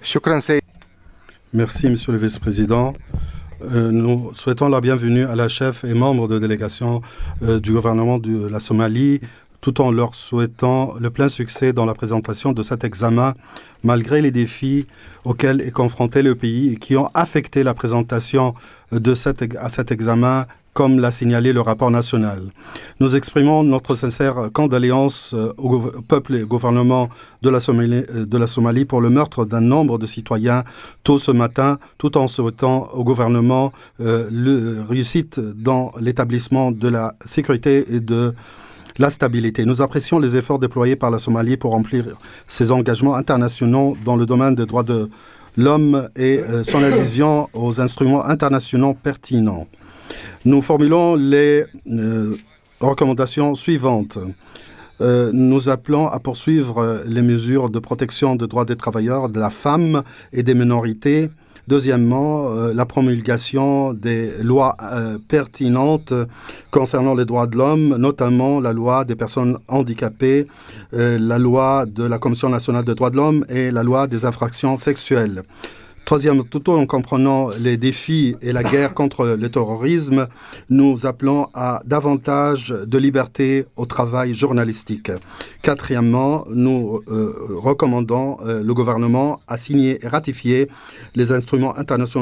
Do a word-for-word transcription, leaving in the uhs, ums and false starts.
شكرا سيد. Merci, Monsieur le Vice-président. Euh, nous souhaitons la bienvenue à la chef et membre de délégation euh, du gouvernement de la Somalie, tout en leur souhaitant le plein succès dans la présentation de cet examen, malgré les défis auxquels est confronté le pays et qui ont affecté la présentation de cet, à cet examen, comme l'a signalé le rapport national. Nous exprimons notre sincère condoléance au peuple et au gouvernement de la Somalie, de la Somalie pour le meurtre d'un nombre de citoyens tôt ce matin, tout en souhaitant au gouvernement euh, le réussite dans l'établissement de la sécurité et de la stabilité. Nous apprécions les efforts déployés par la Somalie pour remplir ses engagements internationaux dans le domaine des droits de l'homme et euh, son adhésion aux instruments internationaux pertinents. Nous formulons les euh, recommandations suivantes. Euh, nous appelons à poursuivre les mesures de protection des droits des travailleurs, de la femme et des minorités. Deuxièmement, euh, la promulgation des lois euh, pertinentes concernant les droits de l'homme, notamment la loi des personnes handicapées, euh, la loi de la Commission nationale des droits de l'homme et la loi des infractions sexuelles. Troisième, tout en comprenant les défis et la guerre contre le terrorisme, nous appelons à davantage de liberté au travail journalistique. Quatrièmement, nous euh, recommandons euh, le gouvernement à signer et ratifier les instruments internationaux